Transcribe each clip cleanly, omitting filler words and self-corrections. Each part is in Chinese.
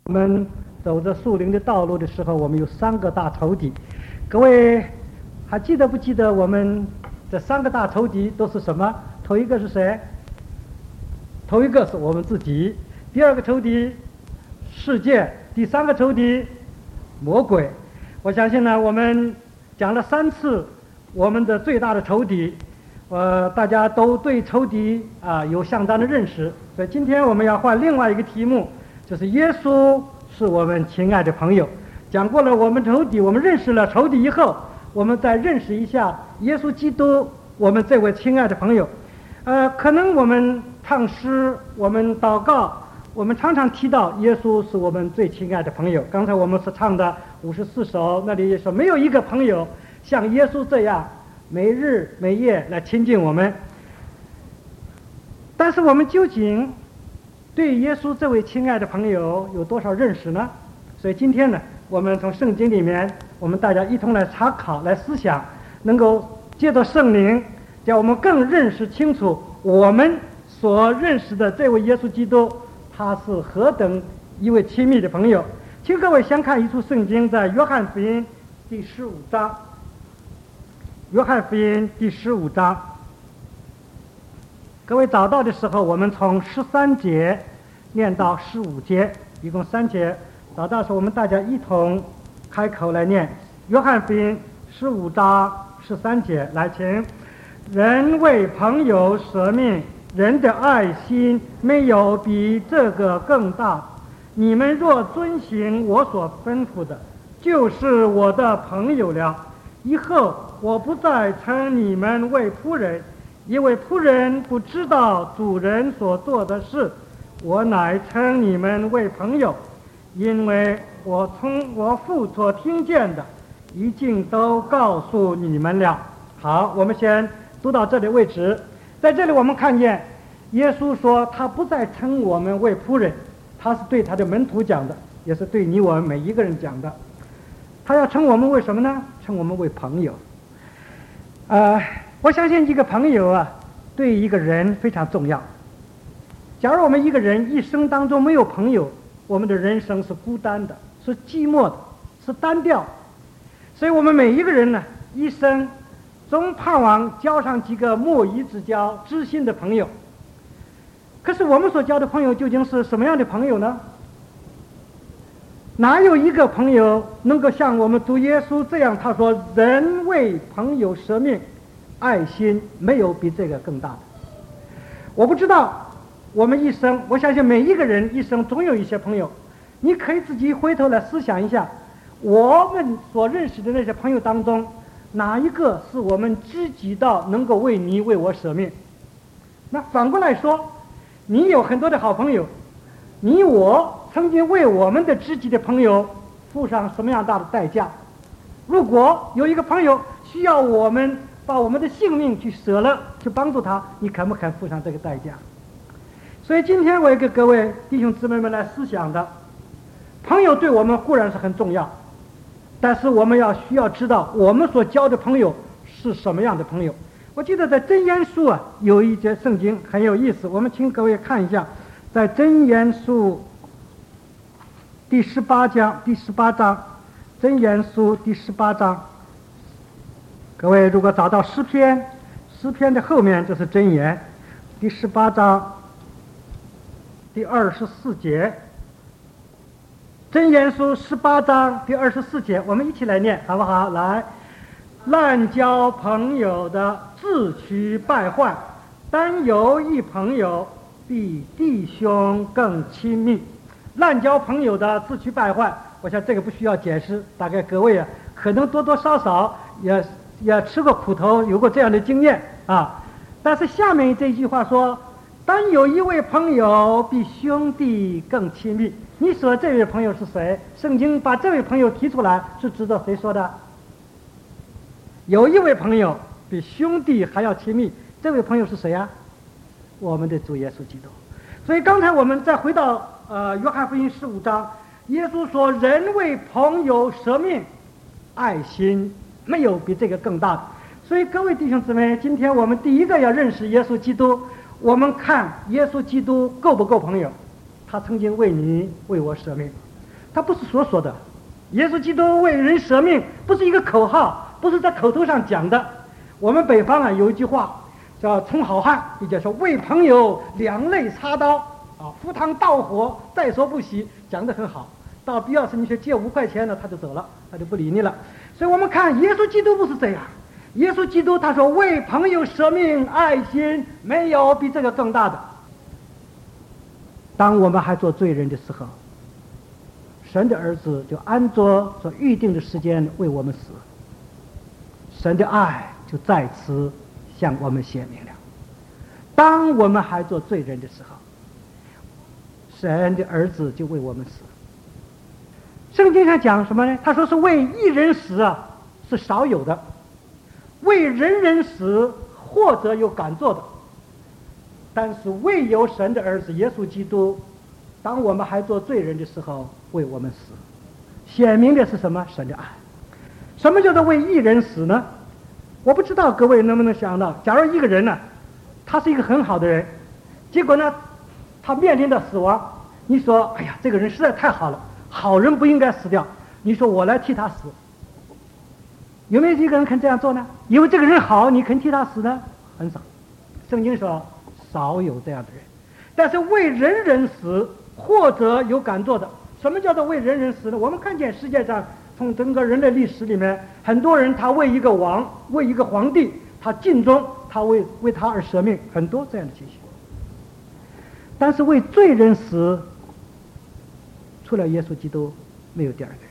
我们走着树林的道路的时候，我们有3个大仇敌。各位还记得不记得我们这3个大仇敌都是什么？头一个是谁？头一个是我们自己，第2个仇敌世界，第3个仇敌魔鬼。我相信呢，我们讲了3次我们的最大的仇敌，大家都对仇敌有相当的认识。所以今天我们要换另外一个题目，就是耶稣是我们亲爱的朋友。讲过了我们仇敌，我们认识了仇敌以后，我们再认识一下耶稣基督，我们这位亲爱的朋友。可能我们唱诗，我们祷告，我们常常提到耶稣是我们最亲爱的朋友。刚才我们是唱的54首，那里说没有一个朋友像耶稣这样没日没夜来亲近我们。但是我们究竟对耶稣这位亲爱的朋友有多少认识呢？所以今天呢，我们从圣经里面，我们大家一同来查考、来思想，能够借着圣灵，叫我们更认识清楚我们所认识的这位耶稣基督，他是何等一位亲密的朋友。请各位先看一处圣经，在约翰福音第15章。约翰福音第15章，各位找到的时候，我们从13节念到15节，一共3节。找到的时候，我们大家一同开口来念。约翰福音15章13节，来，请。人为朋友舍命，人的爱心没有比这个更大。你们若遵行我所吩咐的，就是我的朋友了。以后我不再称你们为仆人，因为仆人不知道主人所做的事，我乃称你们为朋友，因为我从我父所听见的一尽都告诉你们了。好，我们先读到这里为止。在这里我们看见耶稣说他不再称我们为仆人，他是对他的门徒讲的，也是对你我们每一个人讲的。他要称我们为什么呢？称我们为朋友。我相信一个朋友对一个人非常重要。假如我们一个人一生当中没有朋友，我们的人生是孤单的，是寂寞的，是单调的。所以我们每一个人呢，一生总盼望交上几个莫以之交、知心的朋友。可是我们所交的朋友究竟是什么样的朋友呢？哪有一个朋友能够像我们主耶稣这样，他说人为朋友舍命，爱心没有比这个更大的。我不知道我们一生，我相信每一个人一生总有一些朋友，你可以自己回头来思想一下，我们所认识的那些朋友当中，哪一个是我们知己到能够为你为我舍命？那反过来说，你有很多的好朋友，你我曾经为我们的知己的朋友付上什么样大的代价？如果有一个朋友需要我们把我们的性命去舍了，去帮助他，你肯不肯付上这个代价？所以今天我也给各位弟兄姊妹们来思想的，朋友对我们固然是很重要，但是我们需要知道我们所交的朋友是什么样的朋友。我记得在箴言书有一节圣经很有意思，我们请各位看一下，在箴言书第18章，箴言书第18章。各位如果找到诗篇的后面就是箴言，第18章第24节。箴言书18章第24节，我们一起来念好不好？来，滥交朋友的自取败坏，单有一朋友比弟兄更亲密。滥交朋友的自取败坏，我想这个不需要解释，大概各位可能多多少少也吃过苦头，有过这样的经验但是下面这句话说，单有一位朋友比兄弟更亲密。你说这位朋友是谁？圣经把这位朋友提出来，是指着谁说的？有一位朋友比兄弟还要亲密，这位朋友是谁呀？我们的主耶稣基督。所以刚才我们再回到约翰福音15章，耶稣说人为朋友舍命，爱心没有比这个更大的。所以各位弟兄姊妹，今天我们第一个要认识耶稣基督，我们看耶稣基督够不够朋友？他曾经为你为我舍命。 他不是所说的。耶稣基督为人舍命，不是一个口号，不是在口头上讲的。我们北方有一句话叫充好汉，也就是说为朋友两肋插刀赴汤蹈火，在所不惜，讲得很好。到必要时你去借5块钱呢，他就走了，他就不理你了。所以我们看耶稣基督不是这样，耶稣基督他说为朋友舍命，爱心没有比这个更大的。当我们还做罪人的时候，神的儿子就按着所预定的时间为我们死，神的爱就在此向我们显明了。当我们还做罪人的时候，神的儿子就为我们死。圣经上讲什么呢？他说是为一人死是少有的，为人人死或者有敢做的，但是唯有神的儿子耶稣基督，当我们还做罪人的时候为我们死，显明的是什么？神的爱。什么叫做为一人死呢？我不知道各位能不能想到，假如一个人呢，他是一个很好的人，结果呢他面临着死亡，你说哎呀这个人实在太好了，好人不应该死掉，你说我来替他死，有没有一个人肯这样做呢？因为这个人好，你肯替他死呢？很少。圣经说少有这样的人。但是为人人死或者有敢做的。什么叫做为人人死呢？我们看见世界上从整个人类历史里面，很多人他为一个王，为一个皇帝，他尽忠，他为他而舍命，很多这样的情形。但是为罪人死，除了耶稣基督没有第二个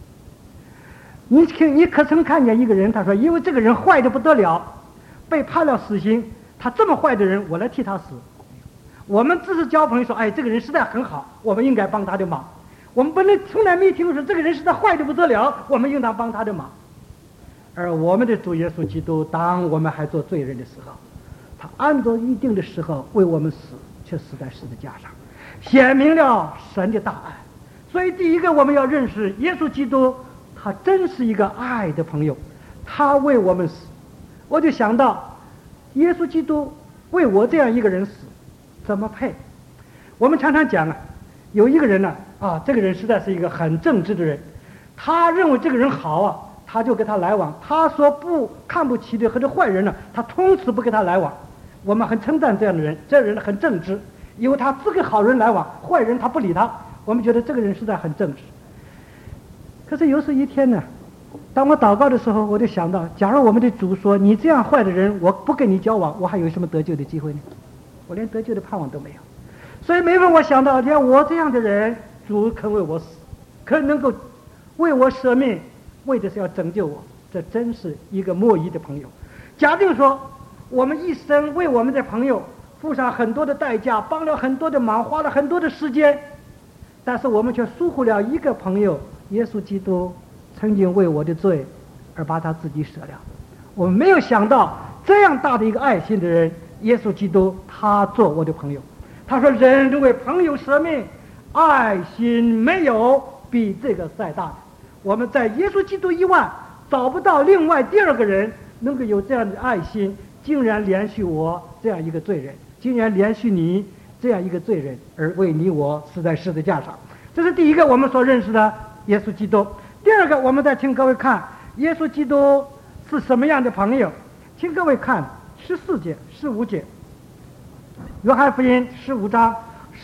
人。你可曾看见一个人，他说因为这个人坏得不得了，被判了死刑，他这么坏的人我来替他死。我们只是交朋友说，哎，这个人实在很好，我们应该帮他的忙。我们从来没听说这个人实在坏得不得了，我们应当帮他的忙。而我们的主耶稣基督，当我们还做罪人的时候，他按照预定的时候为我们死，却死在十字架上，显明了神的大爱。所以第一个我们要认识耶稣基督，他真是一个爱的朋友，他为我们死。我就想到耶稣基督为我这样一个人死，怎么配？我们常常讲有一个人呢这个人实在是一个很正直的人，他认为这个人好他就跟他来往，他说看不起的和这坏人呢，他从此不跟他来往。我们很称赞这样的人，这人很正直，因为他只跟好人来往，坏人他不理他，我们觉得这个人实在很正直。可是有时一天呢，当我祷告的时候，我就想到，假如我们的主说你这样坏的人我不跟你交往，我还有什么得救的机会呢？我连得救的盼望都没有。所以每逢我想到像我这样的人，主肯为我死，肯能够为我舍命，为的是要拯救我，这真是一个莫疑的朋友。假定说我们一生为我们的朋友付上很多的代价，帮了很多的忙，花了很多的时间，但是我们却疏忽了一个朋友，耶稣基督曾经为我的罪而把他自己舍了。我们没有想到这样大的一个爱心的人，耶稣基督他做我的朋友。他说人为朋友舍命，爱心没有比这个再大的。我们在耶稣基督以外找不到另外第二个人能够有这样的爱心，竟然连续我这样一个罪人，竟然连续你这样一个罪人，而为你我死在十字架上。这是第一个我们所认识的耶稣基督。第二个，我们再请各位看耶稣基督是什么样的朋友。请各位看14节、15节，约翰福音15章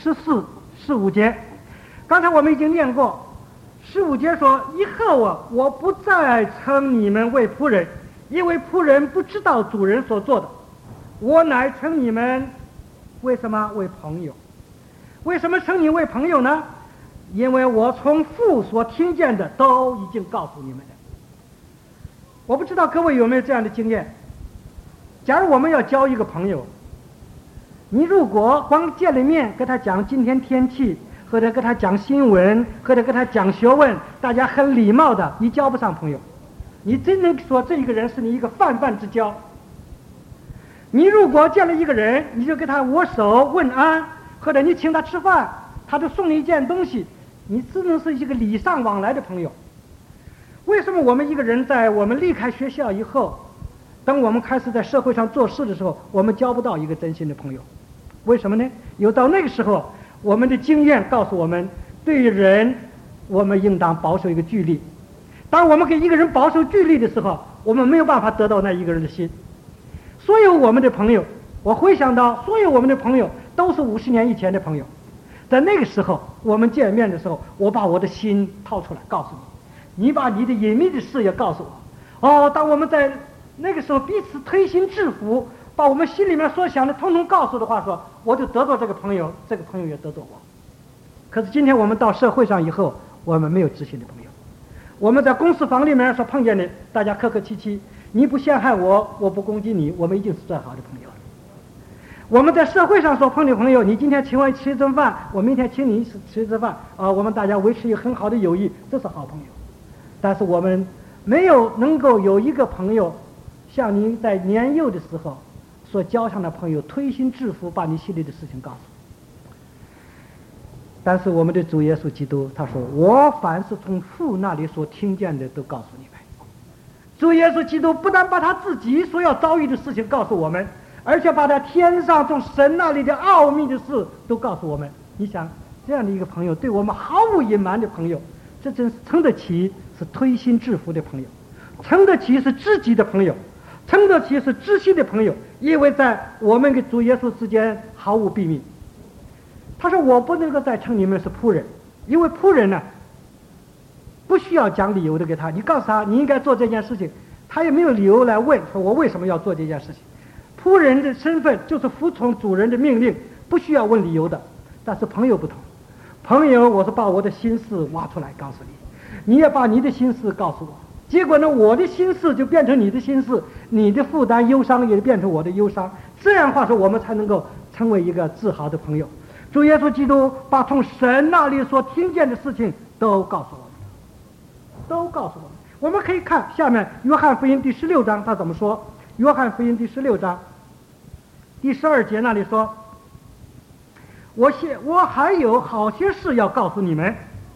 14、15节。刚才我们已经念过，15节说，以后我不再称你们为仆人，因为仆人不知道主人所做的，我乃称你们为什么？为朋友。为什么称你为朋友呢？因为我从父所听见的都已经告诉你们了。我不知道各位有没有这样的经验，假如我们要交一个朋友，你如果光见了面跟他讲今天天气，或者跟他讲新闻，或者跟他讲学问，大家很礼貌的，你交不上朋友。你真能说这一个人是你一个泛泛之交。你如果见了一个人，你就跟他握手问安，或者你请他吃饭，他就送你一件东西，你只能是一个礼尚往来的朋友。为什么我们一个人在我们离开学校以后，当我们开始在社会上做事的时候，我们交不到一个真心的朋友？为什么呢？有到那个时候，我们的经验告诉我们，对人我们应当保守一个距离。当我们给一个人保守距离的时候，我们没有办法得到那一个人的心。所有我们的朋友，我回想到所有我们的朋友都是50年以前的朋友，在那个时候我们见面的时候，我把我的心掏出来告诉你，你把你的隐秘的事也告诉我。当我们在那个时候彼此推心置腹，把我们心里面所想的统统告诉的话说，我就得到这个朋友，这个朋友也得到我。可是今天我们到社会上以后，我们没有知心的朋友。我们在公司房里面所碰见的，大家客客气气，你不陷害我，我不攻击你，我们已经是最好的朋友了。我们在社会上所碰的朋友，你今天请我吃一顿饭，我明天请你吃一顿饭，我们大家维持一个很好的友谊，这是好朋友。但是我们没有能够有一个朋友像你在年幼的时候所交上的朋友，推心置腹把你心里的事情告诉你。但是我们的主耶稣基督他说，我凡是从父那里所听见的都告诉你们。主耶稣基督不但把他自己所要遭遇的事情告诉我们，而且把他天上从神那里的奥秘的事都告诉我们。你想这样的一个朋友，对我们毫无隐瞒的朋友，这真是称得起是推心置腹的朋友，称得起是知己的朋友，称得起是知心的朋友。因为在我们跟主耶稣之间毫无秘密。他说，我不能够再称你们是仆人，因为仆人呢不需要讲理由的给他，你告诉他你应该做这件事情，他也没有理由来问说我为什么要做这件事情。仆人的身份就是服从主人的命令，不需要问理由的。但是朋友不同，朋友我是把我的心事挖出来告诉你，你也把你的心事告诉我，结果呢我的心事就变成你的心事，你的负担忧伤也变成我的忧伤，这样话说我们才能够成为一个自豪的朋友。主耶稣基督把从神那里所听见的事情都告诉我们，都告诉我们。我们可以看下面约翰福音第16章他怎么说。约翰福音第16章第12节那里说，我还有好些事要告诉你们，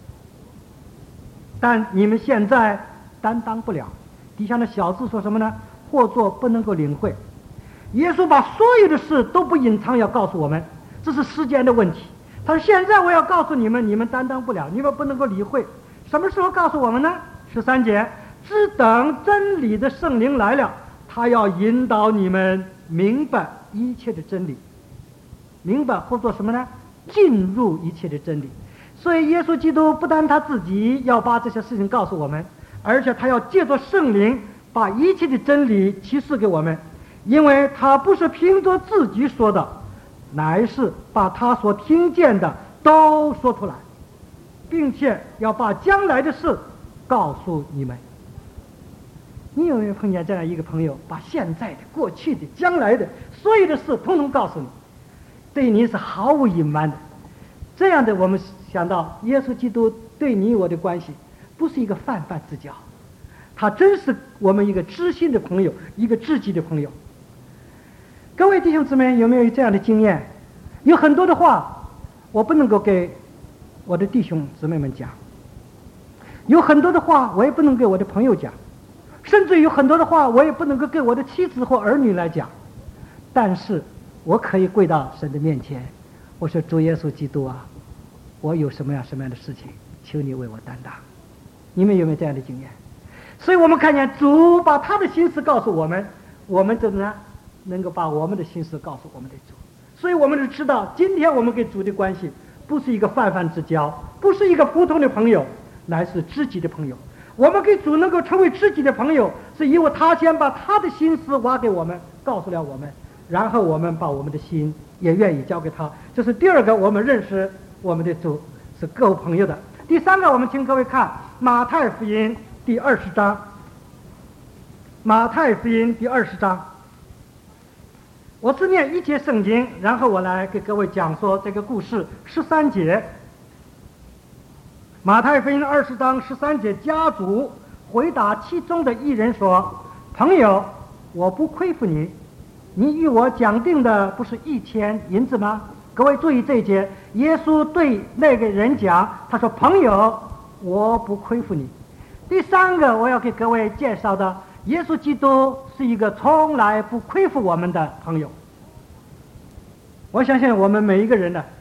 但你们现在担当不了。底下的小字说什么呢？或作不能够领会。耶稣把所有的事都不隐藏，要告诉我们，这是时间的问题。他说现在我要告诉你们，你们担当不了，你们不能够理会。什么时候告诉我们呢？13节，只等真理的圣灵来了，他要引导你们明白一切的真理。明白或做什么呢？进入一切的真理。所以耶稣基督不但他自己要把这些事情告诉我们，而且他要借着圣灵把一切的真理启示给我们，因为他不是凭着自己说的，乃是把他所听见的都说出来，并且要把将来的事告诉你们。你有没有碰见这样一个朋友，把现在的、过去的、将来的所有的事统统告诉你，对你是毫无隐瞒的？这样的我们想到耶稣基督对你我的关系不是一个泛泛之交，他真是我们一个知心的朋友，一个知己的朋友。各位弟兄姊妹，有没有这样的经验？有很多的话我不能够给我的弟兄姊妹们讲，有很多的话我也不能给我的朋友讲，甚至有很多的话我也不能够给我的妻子或儿女来讲。但是我可以跪到神的面前，我说主耶稣基督啊，我有什么样的事情，求你为我担当。你们有没有这样的经验？所以我们看见主把他的心思告诉我们，我们怎么样能够把我们的心思告诉我们的主。所以我们就知道今天我们跟主的关系不是一个泛泛之交，不是一个普通的朋友，乃是知己的朋友。我们跟主能够成为知己的朋友，是因为他先把他的心思挖给我们，告诉了我们，然后我们把我们的心也愿意交给他。这是第二个，我们认识我们的主是够朋友的。第三个，我们请各位看马太福音第20章。马太福音第20章，我只念一节圣经，然后我来给各位讲说这个故事。13节，马太福音20章13节，家主回答其中的一人说：“朋友，我不亏负你，你与我讲定的不是1000银子吗？”各位注意这一节，耶稣对那个人讲，他说：“朋友，我不亏负你。”第三个我要给各位介绍的，耶稣基督是一个从来不亏负我们的朋友。我相信我们每一个人呢，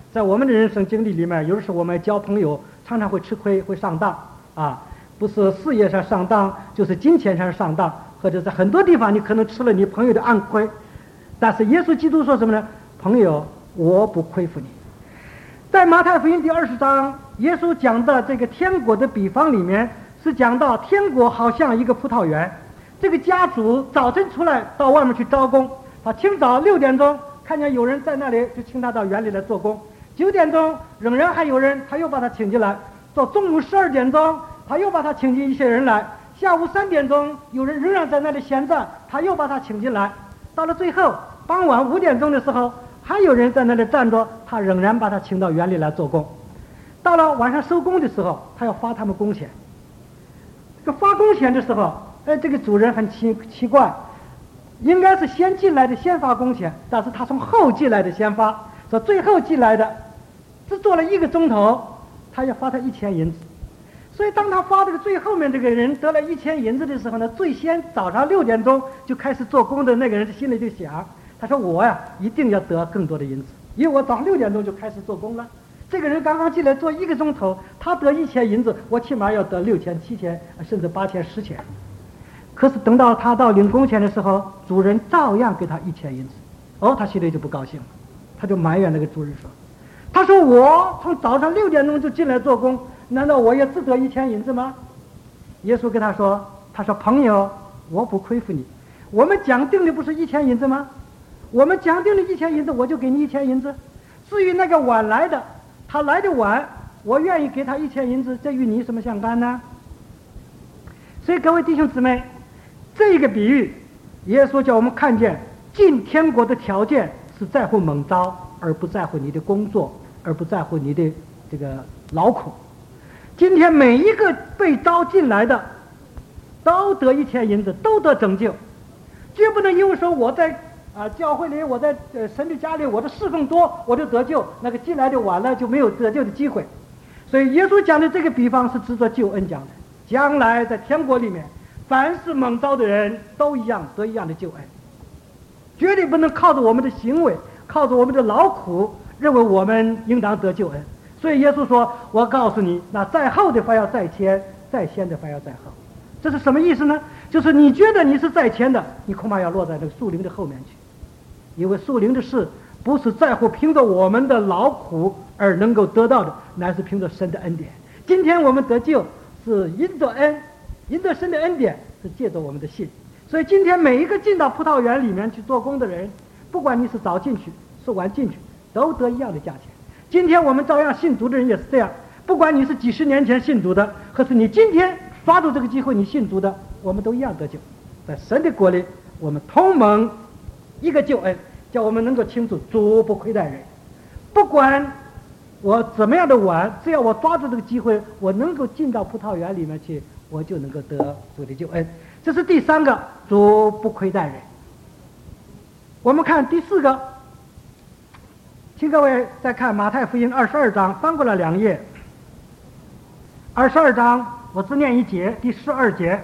在我们的人生经历里面，有的时候我们交朋友常常会吃亏，会上当啊，不是事业上上当，就是金钱上上当，或者在很多地方你可能吃了你朋友的暗亏。但是耶稣基督说什么呢？朋友，我不亏负你。在马太福音第20章，耶稣讲的这个天国的比方里面，是讲到天国好像一个葡萄园，这个家主早晨出来到外面去招工，他清早6点钟看见有人在那里，就请他到园里来做工。9点钟仍然还有人，他又把他请进来。到中午12点钟，他又把他请进一些人来。下午3点钟，有人仍然在那里闲站，他又把他请进来。到了最后傍晚5点钟的时候，还有人在那里站着，他仍然把他请到园里来做工。到了晚上收工的时候，他要发他们工钱。这个发工钱的时候，这个主人很奇怪，应该是先进来的先发工钱，但是他从后进来的先发，说最后进来的只做了1个钟头，他要发他1000银子。所以当他发这个最后面这个人得了1000银子的时候呢，最先早上6点钟就开始做工的那个人心里就想，他说我呀一定要得更多的银子，因为我早上6点钟就开始做工了。这个人刚刚进来做1个钟头，他得1000银子，我起码要得6000、7000，甚至8000、10000。可是等到他到领工钱的时候，主人照样给他1000银子。他心里就不高兴了，他就埋怨那个主人说，他说我从早上6点钟就进来做工，难道我也只得1000银子吗？耶稣跟他说朋友，我不亏负你，我们讲定的不是1000银子吗？我们讲定的1000银子，我就给你1000银子。至于那个晚来的，他来的晚，我愿意给他1000银子，这与你什么相干呢？所以各位弟兄姊妹，这个比喻，耶稣叫我们看见进天国的条件是在乎蒙召，而不在乎你的工作，而不在乎你的这个劳苦。今天每一个被招进来的都得1000银子，都得拯救，绝不能因为说我在教会里，我在神的家里，我的侍奉多我就得救，那个进来的晚了就没有得救的机会。所以耶稣讲的这个比方是指着救恩讲的，将来在天国里面，凡是蒙召的人都一样得一样的救恩，绝对不能靠着我们的行为，靠着我们的劳苦认为我们应当得救恩。所以耶稣说，我告诉你，那在后的还要在前，在先的还要在后。这是什么意思呢？就是你觉得你是在前的，你恐怕要落在那个树林的后面去，因为树林的事不是在乎凭着我们的劳苦而能够得到的，乃是凭着神的恩典。今天我们得救是因着恩，因着神的恩典是借着我们的信。所以今天每一个进到葡萄园里面去做工的人，不管你是早进去是晚进去，都得一样的价钱。今天我们照样信主的人也是这样，不管你是几十年前信主的，或是你今天抓住这个机会你信主的，我们都一样得救。在神的国里，我们同蒙一个救恩，叫我们能够清楚主不亏待人。不管我怎么样的晚，只要我抓住这个机会，我能够进到葡萄园里面去，我就能够得主的救恩。这是第3个，主不亏待人。我们看第4个，请各位再看马太福音22章，翻过来2页。22章我只念1节，第12节，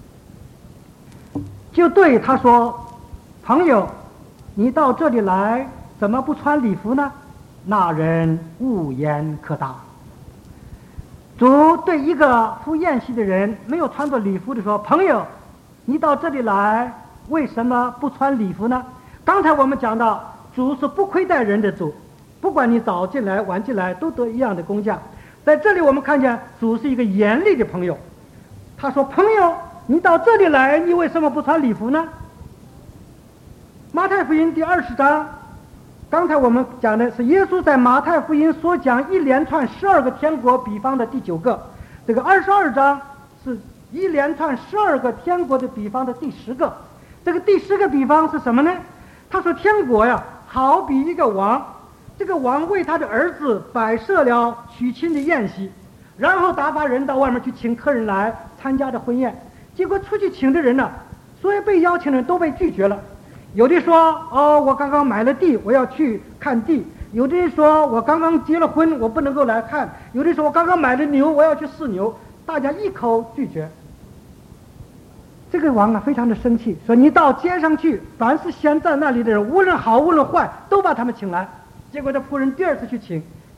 就对他说，朋友，你到这里来怎么不穿礼服呢？那人无言可答。主对一个赴宴席的人没有穿着礼服的说，朋友，你到这里来为什么不穿礼服呢？刚才我们讲到主是不亏待人的主，不管你早进来晚进来都得一样的工价。在这里我们看见主是一个严厉的朋友，他说，朋友，你到这里来，你为什么不穿礼服呢？马太福音第20章，刚才我们讲的是耶稣在马太福音所讲一连串12个天国比方的第9个，这个22章是一连串12个天国的比方的第10个。这个第10个比方是什么呢？他说天国呀，好比一个王，这个王为他的儿子摆设了娶亲的宴席，然后打发人到外面去请客人来参加的婚宴。结果出去请的人呢，所有被邀请的人都被拒绝了。有的说，我刚刚买了地，我要去看地；有的人说，我刚刚结了婚，我不能够来看；有的说，我刚刚买了牛，我要去试牛。大家一口拒绝。这个王啊非常的生气，说，你到街上去，凡是闲在那里的人，无论好无论坏，都把他们请来。结果这仆人第2次去请，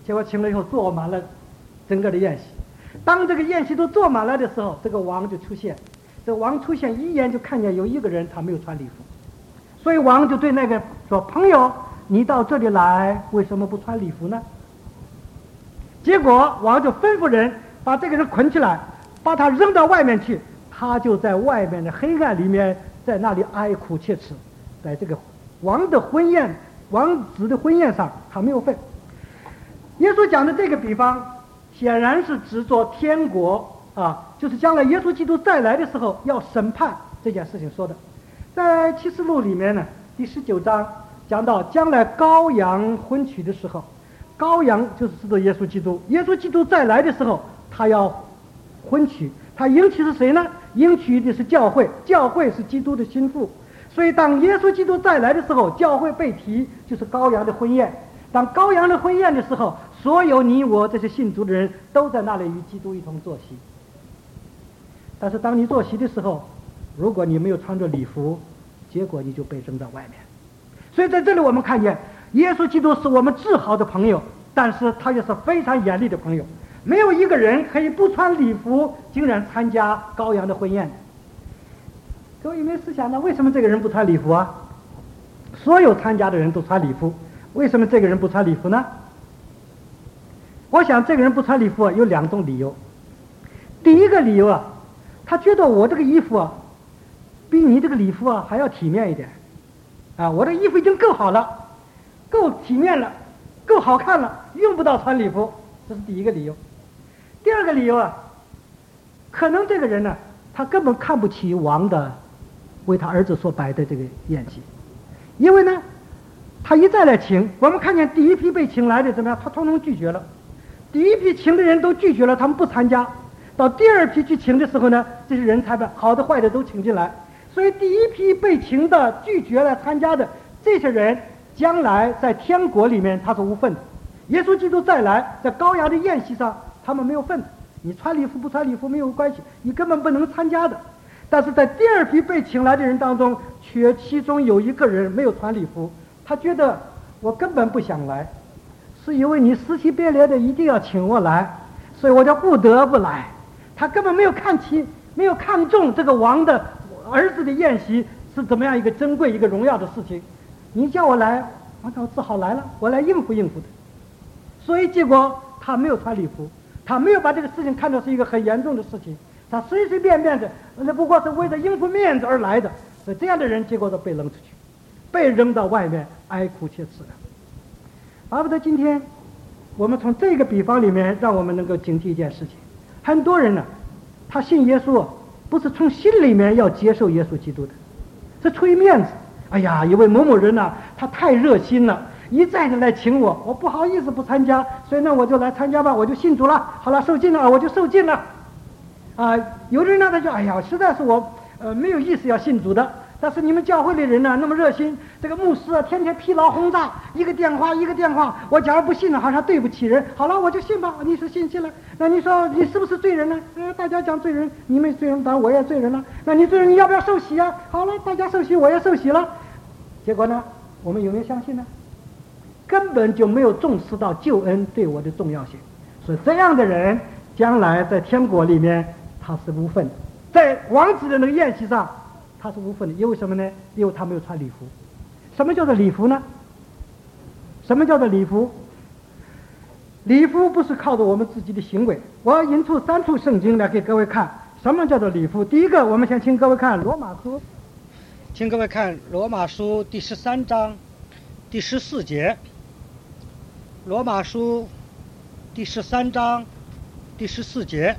结果请了以后坐满了整个的宴席。当这个宴席都坐满了的时候，这个王就出现。这王出现一眼就看见有一个人他没有穿礼服，所以王就对那个说：“朋友，你到这里来，为什么不穿礼服呢？”结果王就吩咐人把这个人捆起来，把他扔到外面去。他就在外面的黑暗里面，在那里哀哭切齿。在这个王的婚宴、王子的婚宴上，他没有份。耶稣讲的这个比方，显然是指着天国啊，就是将来耶稣基督再来的时候要审判这件事情说的。在启示录里面呢，第19章讲到将来羔羊婚娶的时候，羔羊就是指着耶稣基督，耶稣基督再来的时候，他要婚娶，他迎娶是谁呢？迎娶的是教会，教会是基督的心腹。所以当耶稣基督再来的时候，教会被提就是羔羊的婚宴。当羔羊的婚宴的时候，所有你我这些信主的人都在那里与基督一同坐席。但是当你坐席的时候，如果你没有穿着礼服，结果你就被扔到外面。所以在这里我们看见耶稣基督是我们至好的朋友，但是他也是非常严厉的朋友。没有一个人可以不穿礼服竟然参加羔羊的婚宴。各位有没有思想呢？为什么这个人不穿礼服啊？所有参加的人都穿礼服，为什么这个人不穿礼服呢？我想这个人不穿礼服有2种理由。第一个理由啊，他觉得我这个衣服啊，比你这个礼服啊还要体面一点啊，我的衣服已经够好了，够体面了，够好看了，用不到穿礼服，这是第一个理由。第二个理由啊，可能这个人呢，他根本看不起王的为他儿子所摆的这个宴席，因为呢，他一再来请，我们看见第一批被请来的怎么样，他统统拒绝了。第一批请的人都拒绝了，他们不参加。到第二批去请的时候呢，这些人才把好的坏的都请进来。所以第一批被请的拒绝了参加的这些人，将来在天国里面他是无份的。耶稣基督再来，在羔羊的宴席上他们没有份的。你穿礼服不穿礼服没有关系，你根本不能参加的。但是在第二批被请来的人当中，却其中有一个人没有穿礼服，他觉得我根本不想来，是因为你撕心裂裂的一定要请我来，所以我就不得不来。他根本没有看中这个王的儿子的宴席是怎么样一个珍贵一个荣耀的事情。你叫我来，我只好来了，我来应付应付的。所以结果他没有穿礼服，他没有把这个事情看作是一个很严重的事情，他随随便便的，那不过是为了应付面子而来的。所以这样的人结果都被扔出去，被扔到外面哀哭切齿了。巴不得今天我们从这个比方里面让我们能够警惕一件事情。很多人呢，他信耶稣不是从心里面要接受耶稣基督的，是出于面子。哎呀，一位某某人呢，他太热心了，一再的来请我，我不好意思不参加，所以呢我就来参加吧，我就信主了，好了，受尽了，我就受尽了。有的人呢他就哎呀，实在是我没有意思要信主的，但是你们教会的人呢那么热心，这个牧师啊天天疲劳轰炸，一个电话，我假如不信了好像对不起人，好了我就信吧。你是信了，那你说你是不是罪人呢？大家讲罪人，你们罪人，当然我也罪人了。那你罪人你要不要受洗啊？好了，大家受洗，我也受洗了。结果呢，我们有没有相信呢？根本就没有重视到救恩对我的重要性。所以这样的人将来在天国里面他是无份的，在王子的那个宴席上他是无份的。因为什么呢？因为他没有穿礼服。什么叫做礼服呢？什么叫做礼服？礼服不是靠着我们自己的行为。我要引出3处圣经来给各位看什么叫做礼服。第一个，我们先请各位看罗马书，请各位看罗马书第13章第14节。罗马书第13章第14节，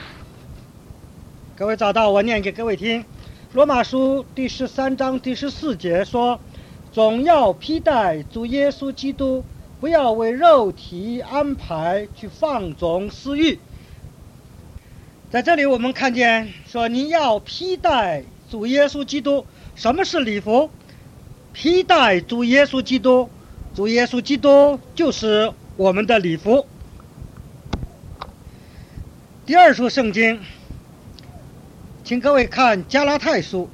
各位找到，我念给各位听。罗马书第13章第14节说，总要披戴主耶稣基督，不要为肉体安排去放纵私欲。在这里我们看见说，你要披戴主耶稣基督。什么是礼服？披戴主耶稣基督，主耶稣基督就是我们的礼服。第二处圣经，请各位看加拉太书。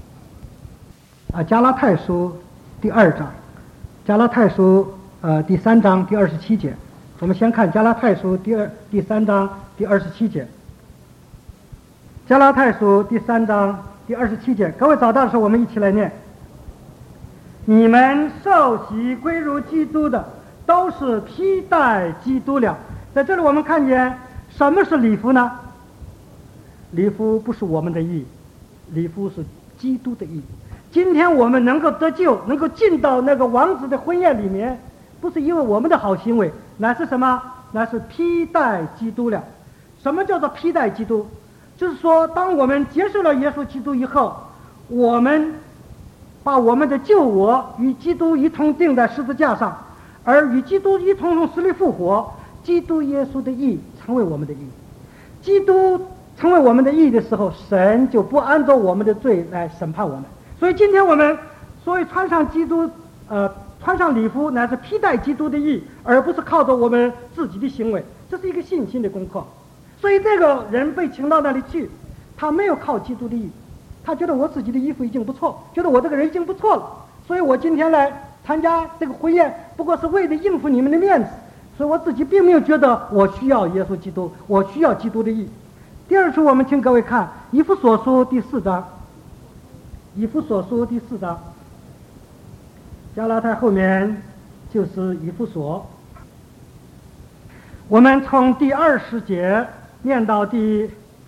加拉太书第2章，加拉太书第3章第27节， 我们先看加拉太书第3章第27节。加拉太书第3章第27节，各位找到的时候，我们一起来念：你们受洗归入基督的，都是披戴基督了。在这里我们看见什么是礼服呢？礼服不是我们的义，礼服是基督的义。今天我们能够得救，能够进到那个王子的婚宴里面，不是因为我们的好行为，乃是什么？乃是披戴基督了。什么叫做披戴基督？就是说，当我们接受了耶稣基督以后，我们把我们的旧我与基督一同钉在十字架上，而与基督一同从死里复活。基督耶稣的义成为我们的义。基督成为我们的义的时候，神就不按照我们的罪来审判我们。所以今天我们所以穿上穿上礼服，乃是披戴基督的义，而不是靠着我们自己的行为。这是一个信心的功课。所以这个人被请到那里去，他没有靠基督的义，他觉得我自己的衣服已经不错，觉得我这个人已经不错了，所以我今天来参加这个婚宴，不过是为了应付你们的面子，所以我自己并没有觉得我需要耶稣基督，我需要基督的义。第二处，我们请各位看以弗所书第4章，以弗所书第4章，加拉太后面就是以弗所。我们从第20节念到第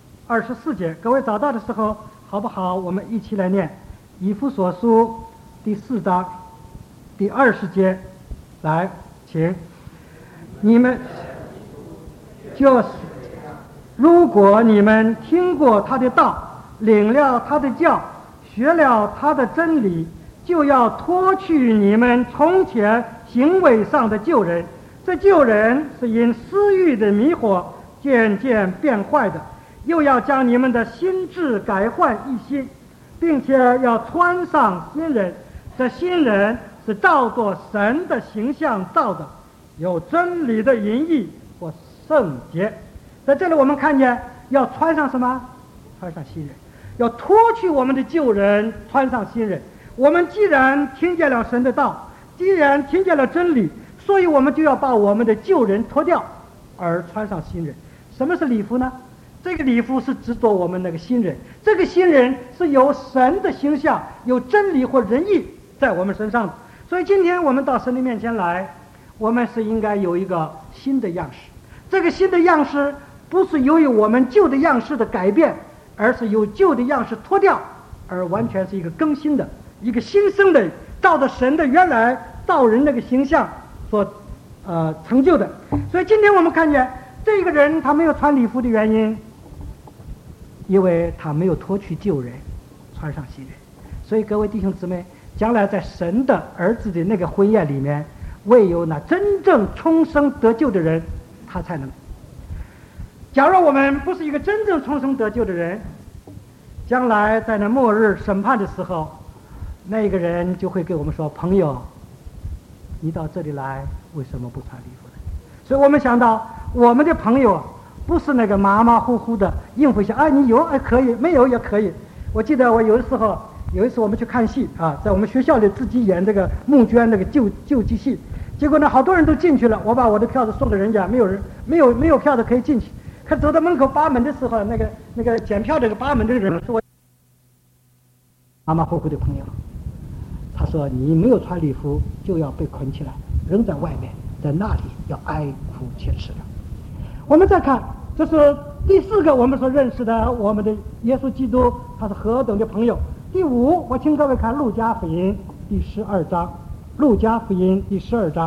24节，各位找到的时候好不好？我们一起来念以弗所书第4章第20节，来，请你们就是如果你们听过他的道，领了他的教，学了他的真理，就要脱去你们从前行为上的旧人。这旧人是因私欲的迷惑渐渐变坏的，又要将你们的心智改换一新，并且要穿上新人。这新人是照着神的形象造的，有真理的仁义或圣洁。在这里我们看见要穿上什么？穿上新人，要脱去我们的旧人，穿上新人。我们既然听见了神的道，既然听见了真理，所以我们就要把我们的旧人脱掉，而穿上新人。什么是礼服呢？这个礼服是指着我们那个新人，这个新人是有神的形象，有真理或仁义在我们身上的。所以今天我们到神的面前来，我们是应该有一个新的样式。这个新的样式不是由于我们旧的样式的改变，而是由旧的样式脱掉，而完全是一个更新的，一个新生的，照着神的原来造人那个形象所成就的。所以今天我们看见这个人他没有穿礼服的原因，因为他没有脱去旧人，穿上新人。所以各位弟兄姊妹，将来在神的儿子的那个婚宴里面，唯有那真正重生得救的人，他才能。假如我们不是一个真正重生得救的人，将来在那末日审判的时候，那个人就会给我们说：朋友，你到这里来为什么不穿礼服呢？所以我们想到我们的朋友不是那个马马虎虎的应付一下，你有可以，没有也可以。我记得我有一次我们去看戏啊，在我们学校里自己演这个孟娟那个救济戏，结果呢好多人都进去了，我把我的票子送给人家，没有票子可以进去。可走到门口扒门的时候，那个检票这个扒门的人是我马马虎虎的朋友，他说你没有穿礼服就要被捆起来，扔在外面，在那里要哀哭切齿的。我们再看，这是第4个我们所认识的我们的耶稣基督，他是何等的朋友。第5，我请各位看路加福音第12章，路加福音第12章，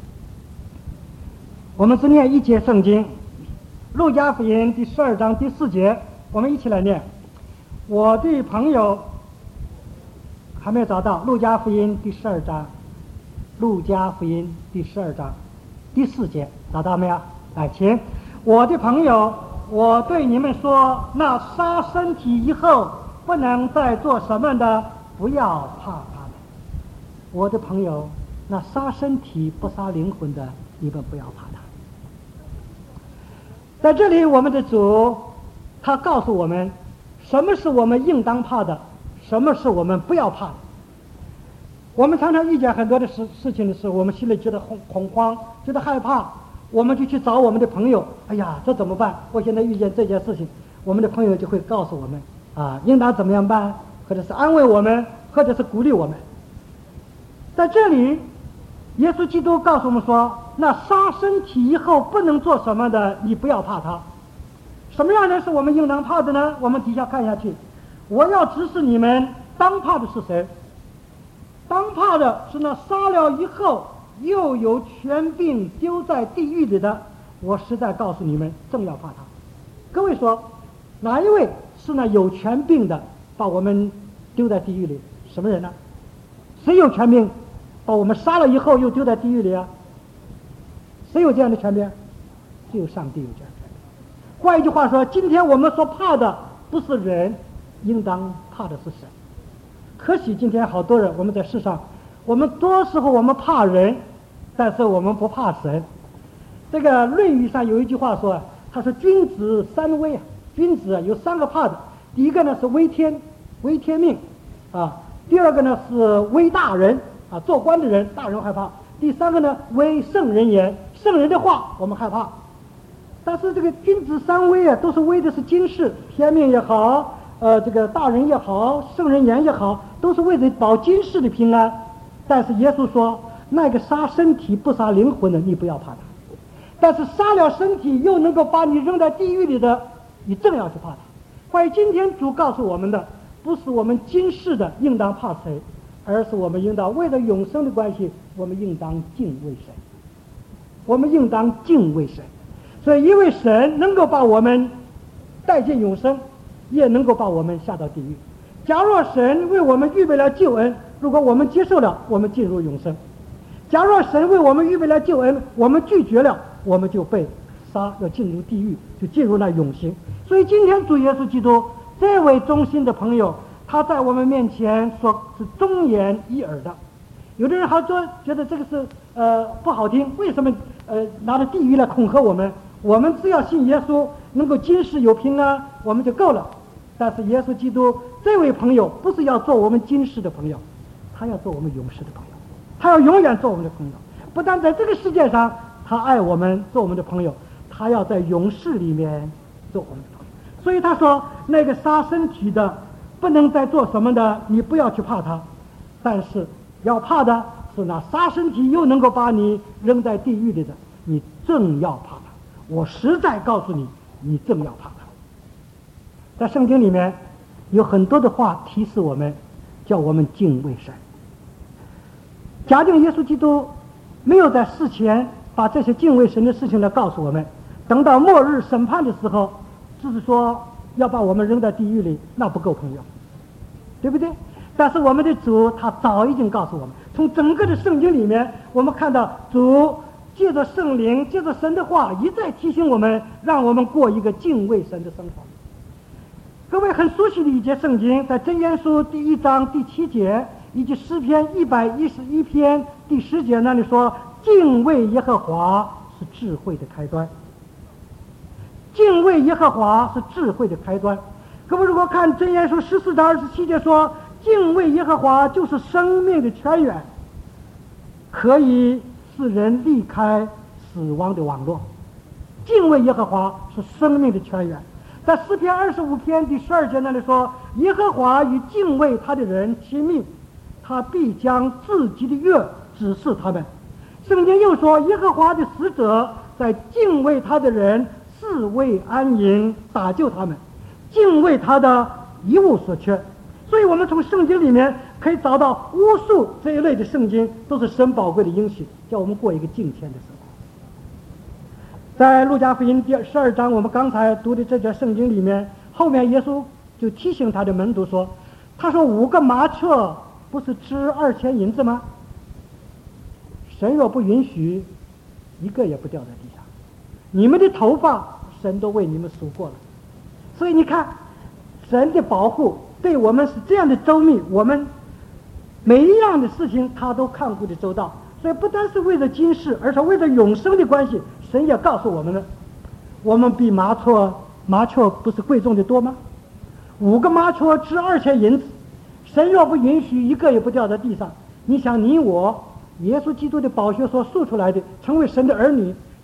我们只念一节圣经，路加福音第12章第4节，我们一起来念。我的朋友还没有找到，路加福音第12章，路加福音第12章第4节，找到没有？来，请。我的朋友，我对你们说，那杀身体以后不能再做什么的，不要怕他们。我的朋友，那杀身体不杀灵魂的，你们不要怕他。在这里我们的主他告诉我们什么是我们应当怕的，什么是我们不要怕的。我们常常遇见很多的事情的时候，我们心里觉得恐慌，觉得害怕， 我们就去找我们的朋友，哎呀，这怎么办？我现在遇见这件事情，我们的朋友就会告诉我们啊，应当怎么样办，或者是安慰我们，或者是鼓励我们。在这里，耶稣基督告诉我们说，那杀身体以后不能做什么的，你不要怕他。什么样的是我们应当怕的呢？我们底下看下去，我要指示你们，当怕的是谁？当怕的是那杀了以后又有权柄丢在地狱里的。我实在告诉你们，正要怕他。各位说，哪一位是那有权柄的把我们丢在地狱里？什么人呢？谁有权柄把我们杀了以后又丢在地狱里啊？谁有这样的权柄？只有上帝有这样的权柄。换一句话说，今天我们所怕的不是人，应当怕的是神。可惜今天好多人，我们在世上，我们多时候我们怕人，但是我们不怕神。这个《论语》上有一句话说，他说君子三危啊，君子有三个怕的。第一个呢是危天命啊，第二个呢是危大人啊，做官的人大人害怕。第三个呢危圣人言，圣人的话我们害怕。但是这个君子三危啊，都是危的是今世，天命也好，这个大人也好，圣人言也好，都是为了保今世的平安。但是耶稣说，那个杀身体不杀灵魂的，你不要怕他；但是杀了身体又能够把你扔在地狱里的，你正要去怕他。所以今天主告诉我们的，不是我们今世的应当怕谁，而是我们应当为了永生的关系，我们应当敬畏神。我们应当敬畏神。所以因为神能够把我们带进永生，也能够把我们下到地狱。假若神为我们预备了救恩，如果我们接受了，我们进入永生；假若神为我们预备了救恩，我们拒绝了，我们就被杀，要进入地狱，就进入那永刑。所以今天主耶稣基督这位忠心的朋友，他在我们面前说是忠言一耳的。有的人好多觉得这个是不好听，为什么拿着地狱来恐吓我们？我们只要信耶稣，能够今世有平安，我们就够了。但是耶稣基督这位朋友不是要做我们今世的朋友，他要做我们永世的朋友，他要永远做我们的朋友。不但在这个世界上他爱我们，做我们的朋友，他要在永世里面做我们的朋友。所以他说，那个杀身体的不能再做什么的，你不要去怕他，但是要怕的是那杀身体又能够把你扔在地狱里的，你正要怕他。我实在告诉你，你正要怕他。在圣经里面有很多的话提示我们，叫我们敬畏神。假定耶稣基督没有在事前把这些敬畏神的事情来告诉我们，等到末日审判的时候，只是说要把我们扔在地狱里，那不够朋友，对不对？但是我们的主他早已经告诉我们，从整个的圣经里面，我们看到主借着圣灵，借着神的话，一再提醒我们，让我们过一个敬畏神的生活。各位很熟悉的一节圣经，在箴言书第1章第7节，以及诗篇111篇第10节那里说，敬畏耶和华是智慧的开端。敬畏耶和华是智慧的开端。各位如果看箴言书14章27节说，敬畏耶和华就是生命的泉源，可以使人离开死亡的网络。敬畏耶和华是生命的泉源。在诗篇25篇第12节那里说，耶和华与敬畏他的人亲密，他必将自己的约指示他们。圣经又说，耶和华的使者在敬畏他的人四围安营，打救他们，敬畏他的一无所缺。所以我们从圣经里面可以找到无数这一类的圣经，都是神宝贵的应许，叫我们过一个敬虔的生活。在路加福音第12章我们刚才读的这节圣经里面，后面耶稣就提醒他的门徒说，他说5个麻雀不是值2000银子吗？神若不允许，一个也不掉在地上。你们的头发神都为你们数过了。所以你看，神的保护对我们是这样的周密，我们每一样的事情他都看顾的周到。所以不单是为了今世，而是为了永生的关系，神也告诉我们了，我们比麻雀不是贵重的多吗？5个麻雀值2000银子，神若不允许，一个也不掉在地上。你想，你我耶稣基督的宝血所赎出来的，成为神的儿女，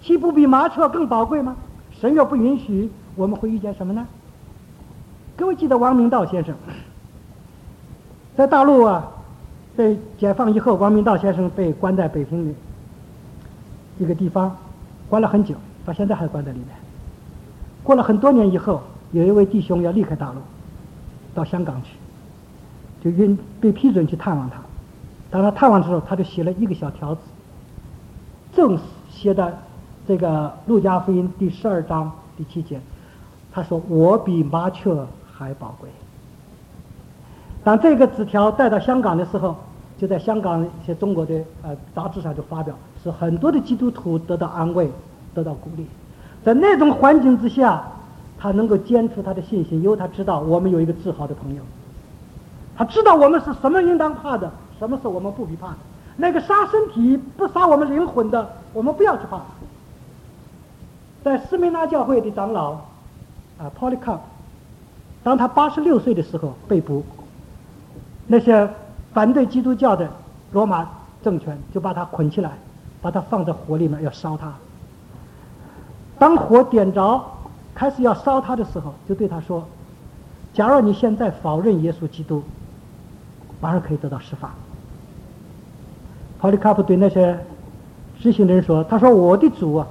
岂不比麻雀更宝贵吗？神若不允许，我们会遇见什么呢？各位记得王明道先生在大陆被解放以后，王明道先生被关在北平里一个地方，关了很久，到现在还关在里面。过了很多年以后，有一位弟兄要离开大陆到香港去，就被批准去探望他。当他探望的时候，他就写了一个小条子，正写的这个路加福音第12章第7节，他说我比麻雀还宝贵。当这个纸条带到香港的时候，就在香港一些中国的杂志上就发表，使很多的基督徒得到安慰，得到鼓励。在那种环境之下，他能够坚持他的信心，因为他知道我们有一个至好的朋友，他知道我们是什么应当怕的，什么是我们不必怕的。那个杀身体不杀我们灵魂的，我们不要去怕。在斯梅纳教会的长老Polycarp， 当他86岁的时候被捕，那些反对基督教的罗马政权就把他捆起来，把他放在火里面要烧他。当火点着开始要烧他的时候，就对他说，假如你现在否认耶稣基督，马上可以得到释放。Polycarp 对那些执行的人说，他说我的主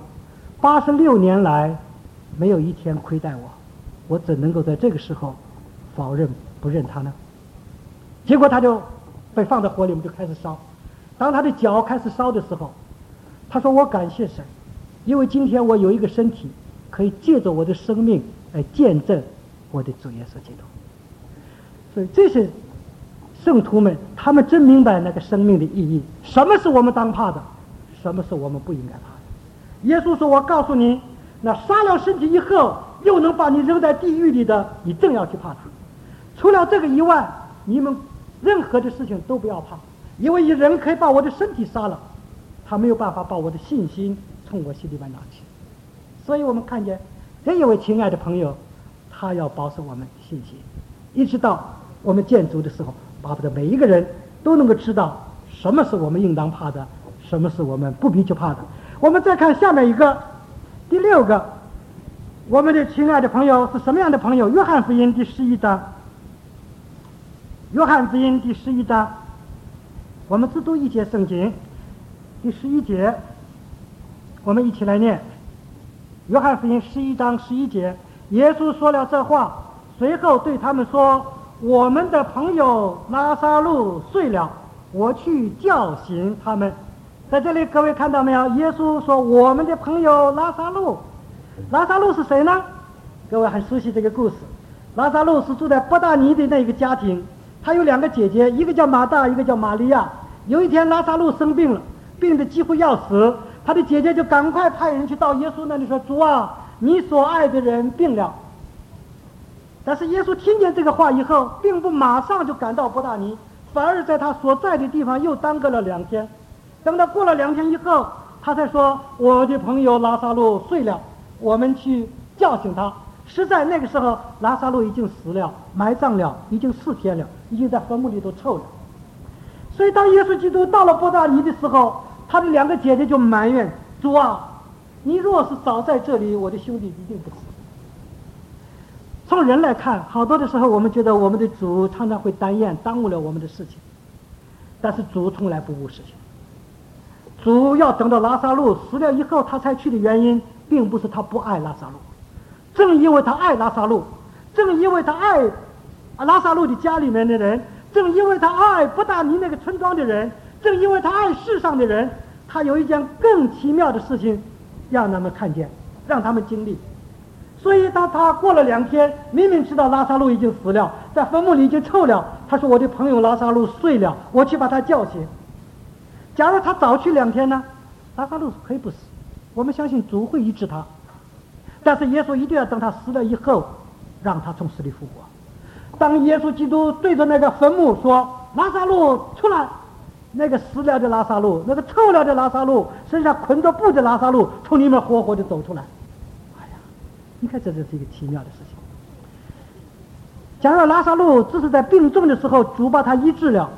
86年来没有一天亏待我，我怎能够在这个时候否认不认他呢？结果他就被放在火里面就开始烧。当他的脚开始烧的时候，他说我感谢神，因为今天我有一个身体可以借着我的生命来见证我的主耶稣基督。所以这些圣徒们，他们真明白那个生命的意义，什么是我们当怕的，什么是我们不应该怕的。耶稣说，我告诉你，那杀了身体以后又能把你扔在地狱里的，你正要去怕他。除了这个以外，你们任何的事情都不要怕，因为人可以把我的身体杀了，他没有办法把我的信心从我心里面拿去。所以我们看见这一位亲爱的朋友，他要保守我们信心，一直到我们见主的时候，巴不得每一个人都能够知道什么是我们应当怕的，什么是我们不必去怕的。我们再看下面一个，第6个，我们的亲爱的朋友是什么样的朋友？约翰福音第11章，约翰福音第11章，我们只读一节圣经，第11节，我们一起来念。约翰福音11章11节，耶稣说了这话，随后对他们说，我们的朋友拉撒路睡了，我去叫醒他们。在这里各位看到没有？耶稣说我们的朋友拉撒路。拉撒路是谁呢？各位很熟悉这个故事。拉撒路是住在伯大尼的那个家庭，他有2个姐姐，一个叫马大，一个叫玛利亚。有一天拉撒路生病了，病得几乎要死，他的姐姐就赶快派人去到耶稣那里说，主啊，你所爱的人病了。但是耶稣听见这个话以后，并不马上就赶到伯大尼，反而在他所在的地方又耽搁了2天。等到过了2天以后，他才说，我的朋友拉撒路睡了，我们去叫醒他。实在那个时候拉撒路已经死了，埋葬了，已经4天了，已经在坟墓里头臭了。所以当耶稣基督到了伯大尼的时候，他的2个姐姐就埋怨，主啊，你若是早在这里，我的兄弟一定不死。从人来看，好多的时候我们觉得我们的主常常会耽延，耽误了我们的事情，但是主从来不误事情。主要等到拉撒路死了以后他才去的原因，并不是他不爱拉撒路，正因为他爱拉撒路，正因为他爱拉撒路的家里面的人，正因为他爱伯大尼那个村庄的人，正因为他爱世上的人，他有一件更奇妙的事情让他们看见，让他们经历。所以当他过了2天，明明知道拉撒路已经死了，在坟墓里已经臭了，他说我的朋友拉撒路睡了，我去把他叫醒。假如他早去2天呢，拉撒路可以不死，我们相信主会医治他。但是耶稣一定要等他死了以后，让他从死里复活。当耶稣基督对着那个坟墓说，拉撒路出来，那个死了的拉撒路，那个臭了的拉撒路，身上捆着布的拉撒路从里面活活的走出来。哎呀，你看这是一个奇妙的事情。假如拉撒路只是在病重的时候主把他医治了，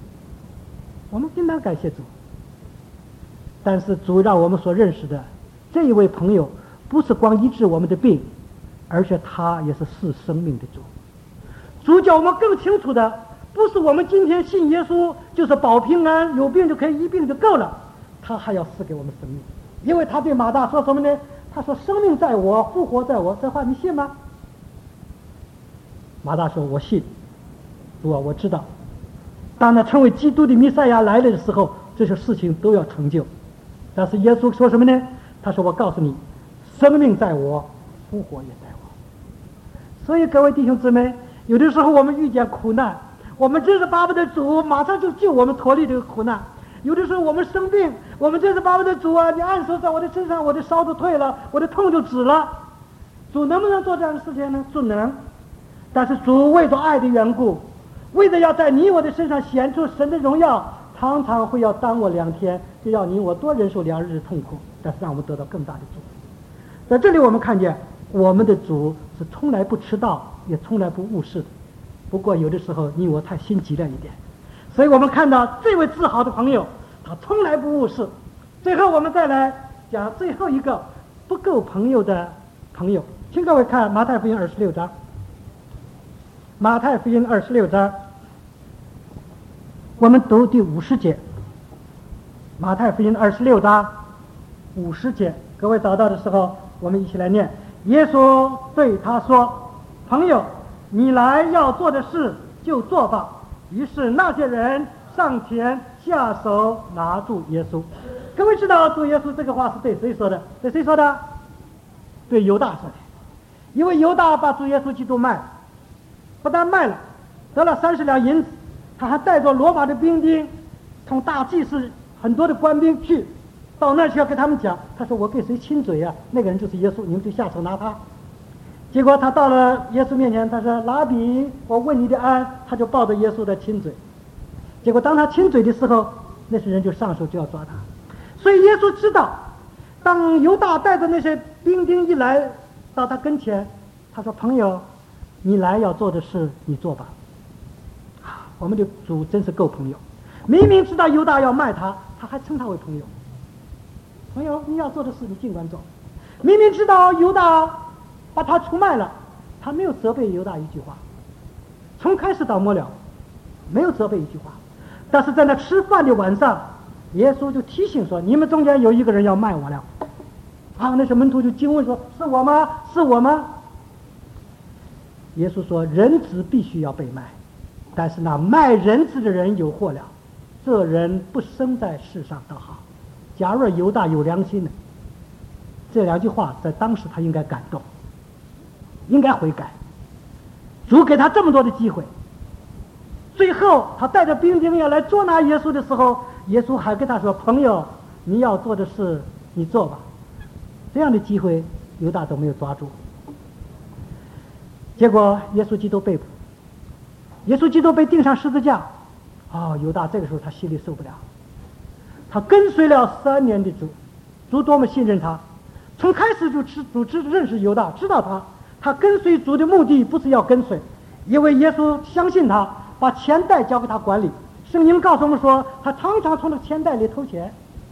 我们应当感谢主。但是主让我们所认识的这一位朋友不是光医治我们的病，而且他也是赐生命的主。主叫我们更清楚的，不是我们今天信耶稣就是保平安，有病就可以医病就够了，他还要赐给我们生命。因为他对马大说什么呢？他说生命在我，复活在我，这话你信吗？马大说我信，主啊，我知道，当他成为基督的弥赛亚来了的时候，这些事情都要成就。但是耶稣说什么呢？他说我告诉你，生命在我，复活也在我。所以各位弟兄姊妹，有的时候我们遇见苦难，我们真是巴不得主马上就救我们脱离这个苦难。有的时候我们生病，我们真是巴不得主啊，你按手在我的身上，我的烧就退了，我的痛就止了。主能不能做这样的事情呢？主能。但是主为着爱的缘故，为了要在你我的身上显出神的荣耀，常常会要耽误2天，就要你我多忍受2日的痛苦，但是让我们得到更大的祝福。在这里我们看见我们的主是从来不迟到，也从来不误事的。不过有的时候你我太心急了一点，所以我们看到这位自豪的朋友，他从来不误事。最后我们再来讲最后一个不够朋友的朋友，请各位看马太福音26章。马太福音26章，我们读第50节。马太福音26章50节，各位找到的时候，我们一起来念。耶稣对他说：“朋友，你来要做的事就做吧。”于是那些人上前下手拿住耶稣。各位知道主耶稣这个话是对谁说的？对谁说的？对犹大说的。因为犹大把主耶稣基督卖了，不但卖了，得了30两银子，他还带着罗马的兵丁，同大祭司很多的官兵去，到那儿去要跟他们讲，他说我给谁亲嘴啊？那个人就是耶稣，你们就下手拿他。结果他到了耶稣面前，他说拉比，我问你的安，他就抱着耶稣在亲嘴。结果当他亲嘴的时候，那些人就上手就要抓他。所以耶稣知道，当犹大带着那些兵丁一来到他跟前，他说朋友，你来要做的事你做吧。我们的主真是够朋友，明明知道犹大要卖他，他还称他为朋友。朋友，你要做的事你尽管做。明明知道犹大把他出卖了，他没有责备犹大一句话，从开始到末了没有责备一句话。但是在那吃饭的晚上，耶稣就提醒说，你们中间有一个人要卖我了。那些门徒就惊问说，是我吗？是我吗？耶稣说，人子必须要被卖，但是那卖人子的人有祸了，这人不生在世上倒好。假如犹大有良心的，这2句话在当时他应该感动，应该悔改。主给他这么多的机会，最后他带着兵丁要来捉拿耶稣的时候，耶稣还跟他说，朋友，你要做的事你做吧。这样的机会犹大都没有抓住。结果耶稣基督被捕，耶稣基督被钉上十字架。犹大这个时候他心里受不了，他跟随了3年的主，主多么信任他，从开始就认识犹大，知道他跟随主的目的不是要跟随，因为耶稣相信他，把钱袋交给他管理。圣经告诉我们说，他常常从那个钱袋里偷钱。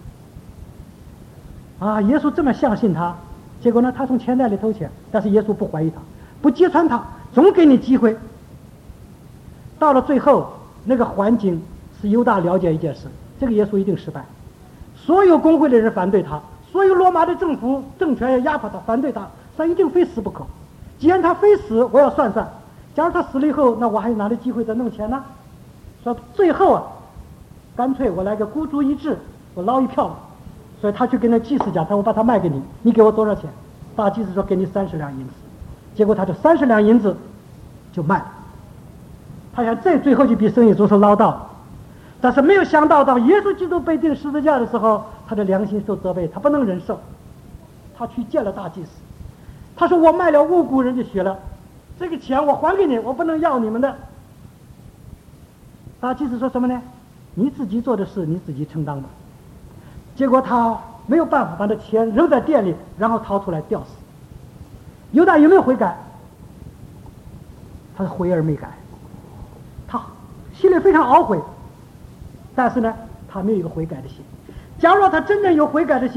耶稣这么相信他，结果呢，他从钱袋里偷钱，但是耶稣不怀疑他，不揭穿他，总给你机会。到了最后，那个环境是犹大了解一件事，这个耶稣一定失败，所有公会的人反对他，所有罗马的政府政权要压迫他，反对他，他一定非死不可。既然他非死，我要算算，假如他死了以后，那我还有哪里机会再弄钱呢？说最后干脆我来个孤注一掷，我捞一票吧。所以他去跟那祭司讲，我把它卖给你，你给我多少钱？大祭司说给你30两银子。结果他就30两银子就卖了。他想这最后就比生意做出捞到了，但是没有想到，当耶稣基督被钉十字架的时候，他的良心受责备，他不能忍受，他去见了大祭司。他说我卖了无辜人的血了，这个钱我还给你，我不能要你们的。大祭司说什么呢？你自己做的事你自己承担吧。结果他没有办法把那钱扔在店里，然后逃出来吊死。犹大有没有悔改？他悔而没改，他心里非常懊悔，但是呢，他没有一个悔改的心。假如他真正有悔改的心，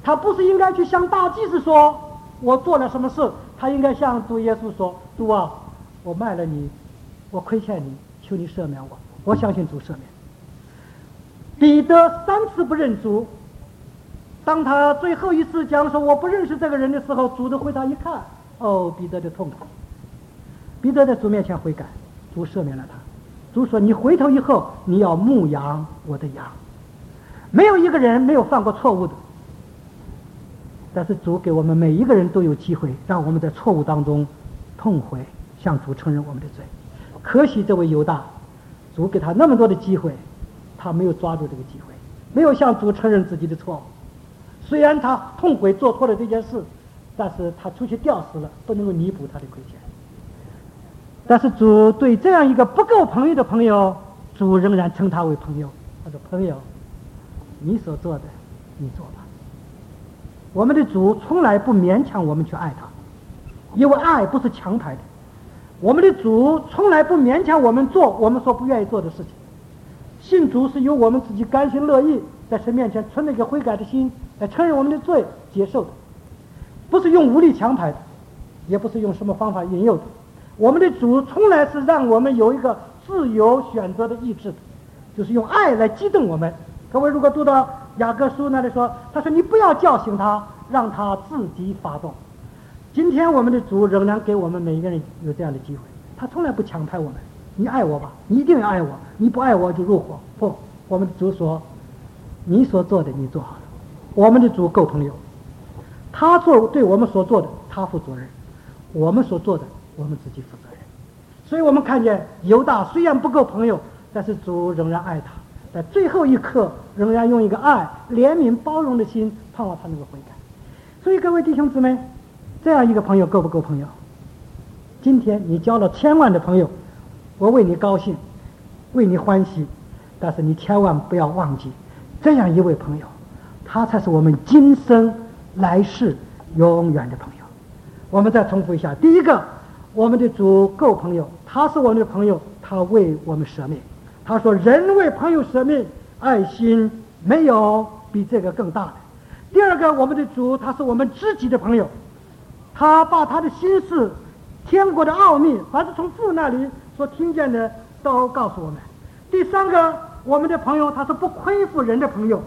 他不是应该去向大祭司说我做了什么事，他应该向主耶稣说，主啊，我卖了你，我亏欠你，求你赦免我，我相信主赦免。彼得3次不认主，当他最后一次讲说我不认识这个人的时候，主的回答一看，哦，彼得的痛苦。彼得在主面前悔改，主赦免了他。主说，你回头以后你要牧养我的羊。没有一个人没有犯过错误的，但是主给我们每一个人都有机会，让我们在错误当中痛悔，向主承认我们的罪。可惜这位犹大，主给他那么多的机会，他没有抓住这个机会，没有向主承认自己的错误。虽然他痛悔做错了这件事，但是他出去吊死了，不能够弥补他的亏欠。但是主对这样一个不够朋友的朋友，主仍然称他为朋友。他说，朋友，你所做的你做吧。我们的主从来不勉强我们去爱他，因为爱不是强排的。我们的主从来不勉强我们做我们所不愿意做的事情。信主是由我们自己甘心乐意，在神面前存了一个悔改的心，来承认我们的罪，接受的，不是用武力强排的，也不是用什么方法引诱的。我们的主从来是让我们有一个自由选择的意志的，就是用爱来激动我们。各位如果读到雅各书那里说，他说你不要叫醒他，让他自己发动。今天我们的主仍然给我们每一个人有这样的机会，他从来不强迫我们，你爱我吧，你一定要爱我，你不爱我就入伙。不，我们的主说，你所做的你做好了。我们的主够朋友，他做对我们所做的他负责任，我们所做的我们自己负责任。所以我们看见犹大虽然不够朋友，但是主仍然爱他，在最后一刻仍然用一个爱、怜悯、包容的心，盼望他能够悔改。所以各位弟兄姊妹，这样一个朋友够不够朋友？今天你交了1000万的朋友，我为你高兴，为你欢喜，但是你千万不要忘记，这样一位朋友，他才是我们今生来世永远的朋友。我们再重复一下，第一个，我们的主够朋友，他是我们的朋友，他为我们舍命。他说，人为朋友舍命，爱心没有比这个更大的。第二个，我们的主他是我们知己的朋友，他把他的心事、天国的奥秘，凡是从父那里所听见的都告诉我们。第三个，我们的朋友他是不亏负人的朋友，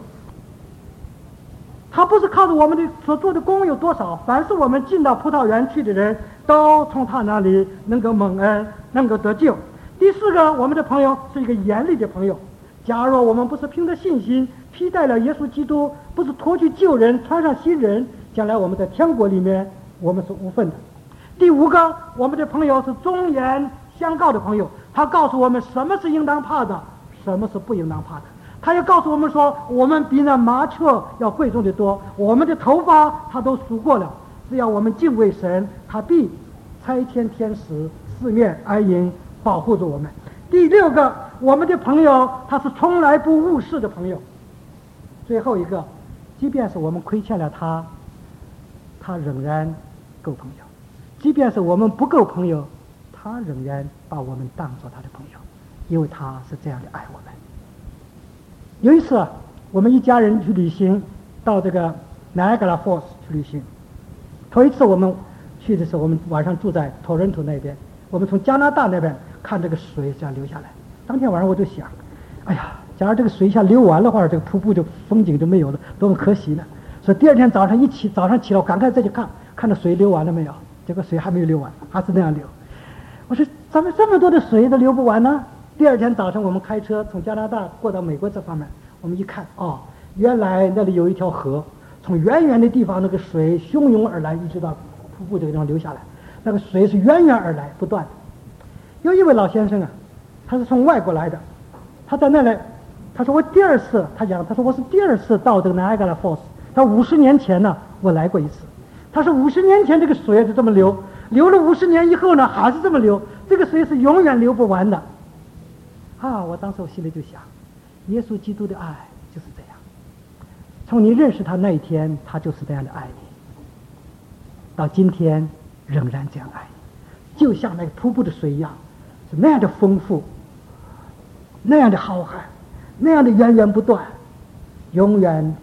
他不是靠着我们的所做的功有多少，凡是我们进到葡萄园去的人都从他那里能够蒙恩，能够得救。第四个，我们的朋友是一个严厉的朋友，假如我们不是凭着信心披戴了耶稣基督，不是脱去旧人穿上新人，将来我们在天国里面我们是无份的。第五个，我们的朋友是忠言相告的朋友，他告诉我们什么是应当怕的，什么是不应当怕的。他也告诉我们说，我们比那麻雀要贵重的多，我们的头发他都数过了，只要我们敬畏神，他必差遣天使四面安营保护着我们。第六个，我们的朋友他是从来不误事的朋友。最后一个，即便是我们亏欠了他，他仍然够朋友；即便是我们不够朋友，他仍然把我们当作他的朋友，因为他是这样的爱我们。有一次我们一家人去旅行，到这个 Niagara Falls 去旅行。头一次我们去的时候，我们晚上住在 Toronto 那边，我们从加拿大那边看这个水这样流下来。当天晚上我就想，哎呀，假如这个水一下流完了话，这个瀑布就风景就没有了，多么可惜呢。所以第二天早上起来，我赶快再去看这水流完了没有，结果水还没有流完，还是那样流。我说咱们这么多的水都流不完呢。第二天早上我们开车从加拿大过到美国这方面，我们一看，哦，原来那里有一条河，从远远的地方那个水汹涌而来，一直到瀑布这个地方流下来，那个水是源源而来不断的。有一位老先生啊，他是从外国来的，他在那里，他说我第二次，他说我是第二次到这个 Niagara Falls， 他50年前呢我来过一次，他说50年前这个水是这么流，流了50年以后呢还是这么流，这个水是永远流不完的。我当时我心里就想，耶稣基督的爱就是这样，从你认识他那一天，他就是这样的爱你，到今天仍然这样爱你，就像那个瀑布的水一样，是那样的丰富，那样的浩瀚，那样的源源不断，永远的爱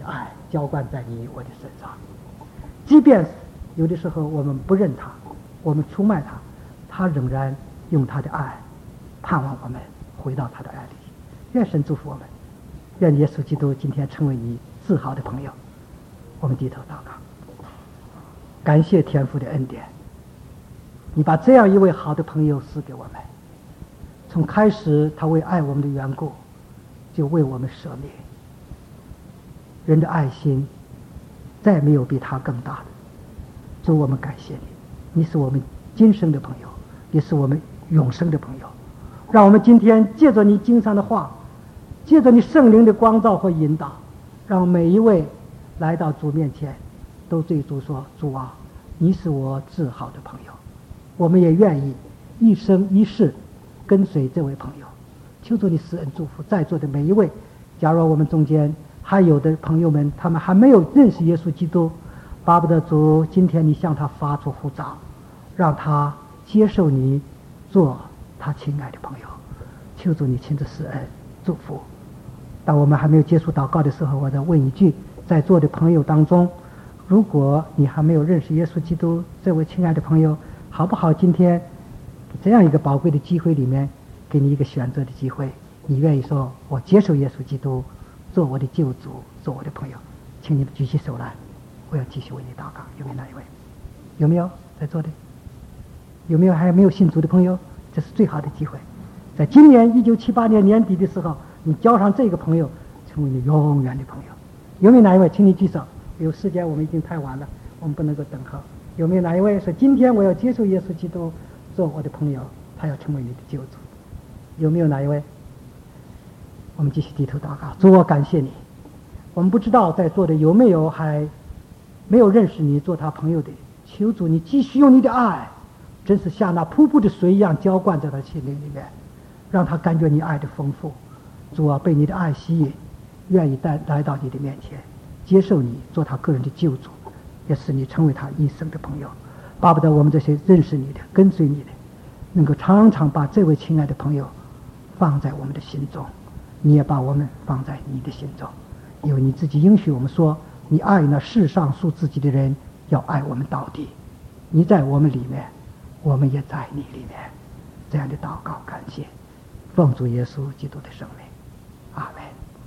浇灌在你我的身上。即便有的时候我们不认他，我们出卖他，他仍然用他的爱盼望我们回到他的爱里。愿神祝福我们，愿耶稣基督今天成为你自豪的朋友。我们低头祷告，感谢天父的恩典，你把这样一位好的朋友赐给我们。从开始他为爱我们的缘故，就为我们舍命。人的爱心再没有比他更大的。主，我们感谢你，你是我们今生的朋友，也是我们永生的朋友。让我们今天借着你经上的话，借着你圣灵的光照和引导，让每一位来到主面前都对主说，主啊，你是我至好的朋友。我们也愿意一生一世跟随这位朋友。求主你施恩祝福在座的每一位。假如我们中间还有的朋友们，他们还没有认识耶稣基督，巴不得主今天你向他发出呼召，让他接受你做他亲爱的朋友。求主你亲自施恩祝福。当我们还没有结束祷告的时候，我再问一句，在座的朋友当中，如果你还没有认识耶稣基督这位亲爱的朋友，好不好今天这样一个宝贵的机会里面给你一个选择的机会，你愿意说我接受耶稣基督做我的救主，做我的朋友，请你们举起手来，我要继续为你祷告。有没有哪一位？有没有在座的？有没有还没有信主的朋友？这是最好的机会，在今年1978年年底的时候，你交上这个朋友，成为你永远的朋友。有没有哪一位？请你举手。有时间我们已经太晚了，我们不能够等候。有没有哪一位说今天我要接受耶稣基督做我的朋友，他要成为你的救主？有没有哪一位？我们继续低头祷告。主，我感谢你。我们不知道在座的有没有还没有认识你做他朋友的，求主你继续用你的爱，真是像那瀑布的水一样浇灌在他心灵里面，让他感觉你爱的丰富。主啊，被你的爱吸引，愿意来到你的面前，接受你做他个人的救主，也使你成为他一生的朋友。巴不得我们这些认识你的跟随你的，能够常常把这位亲爱的朋友放在我们的心中，你也把我们放在你的心中。因为你自己应许我们说，你爱那世上属自己的人，要爱我们到底。你在我们里面，我们也在你里面。这样的祷告感谢，奉主耶稣基督的圣名，阿们。